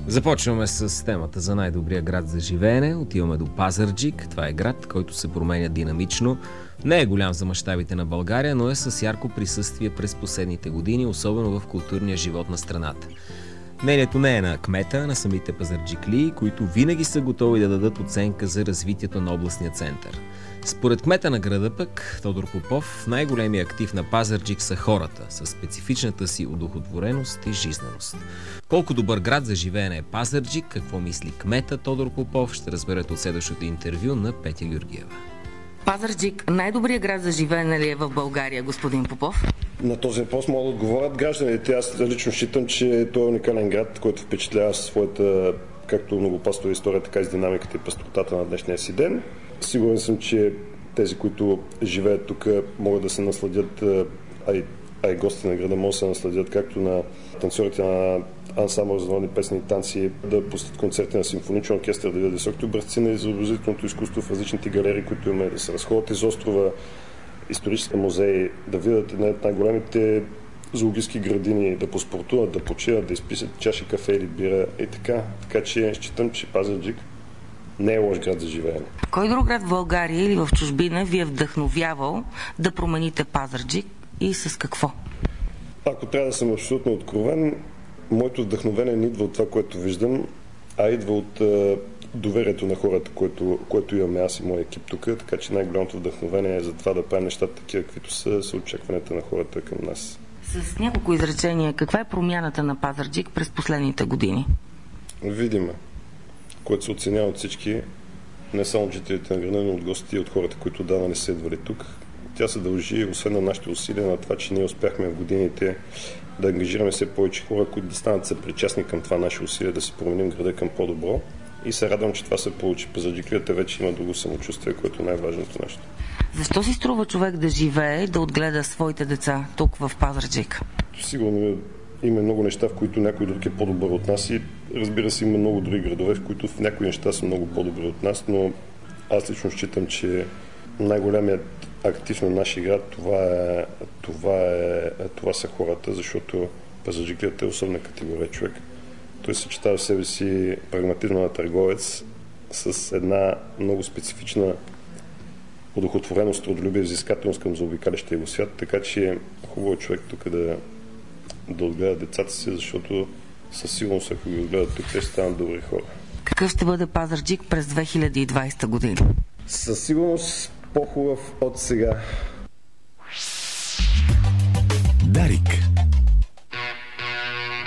Започваме с темата за най-добрия град за живеене. Отиваме до Пазарджик. Това е град, който се променя динамично. Не е голям за мащабите на България, но е с ярко присъствие през последните години, особено в културния живот на страната. Мнението не е на кмета, а на самите пазарджиклии, които винаги са готови да дадат оценка за развитието на областния център. Според кмета на града пък, Тодор Попов, най-големият актив на Пазарджик са хората, със специфичната си удохотвореност и жизненост. Колко добър град за живеене е Пазарджик, какво мисли кмета Тодор Попов, ще разберете от следващото интервю на Петя Георгиева. Пазарджик най-добрият град за живеене ли е в България, господин Попов? На този въпрос могат да отговорят гражданите. Аз лично считам, че той е уникален град, който впечатлява своята както многопастова история, така и с динамиката и пестротата на днешния си ден. Сигурен съм, че тези, които живеят тук, могат да се насладят, а и гости на града могат да се насладят както на танцорите на ансамбъл за народни песни и танци, да посетят концерти на симфоничен оркестър, да видят високите образци на изобразителното изкуство в различните галерии, които имаме, да се разходят из острова, исторически музеи, да видят една от най-големите зоологически градини, да поспортуват, да почиват, да изписат чаша кафе или бира и така. Така че считам, че Пазарджик не е лош град за живеене. Кой друг град в България или в чужбина ви е вдъхновявал да промените Пазарджик и с какво? Ако трябва да съм абсолютно откровен, моето вдъхновение не идва от това, което виждам, а идва от доверието на хората, което имаме аз и моят екип тук, така че най-голямото вдъхновение е за това да правим нещата такива, каквито са очакванията на хората към нас. С няколко изречения, каква е промяната на Пазарджик през последните години? Видиме, което се оценява от всички, не само от жителите на града, но от гостите и от хората, които давно не са идвали тук. Тя се дължи, освен на нашите усилия, на това, че ние успяхме в годините да ангажираме все повече хора, които да станат съпричастни към това наше усилие, да си променим града към по-добро. И се радвам, че това се получи. Пазарджиклията вече има друго самочувствие, което е най-важното нещо. Защо си струва човек да живее и да отгледа своите деца тук в Пазарджик? Сигурно има много неща, в които някой друг е по-добър от нас и разбира се има много други градове, в които в някои неща са много по-добри от нас, но аз лично считам, че най-големият актив на нашия град това са хората, защото Пазарджиклията е особена категория човек. Той съчетава в себе си прагматизма на търговец с една много специфична удохотвореност, трудолюбие, взискателност към заобикалящия го свят, така че е хубаво човек тук да отгледа децата си, защото със сигурност, ако ги отгледат тук, те ще станат добри хора. Какъв ще бъде Пазарджик през 2020 година? Със сигурност по-хубав от сега.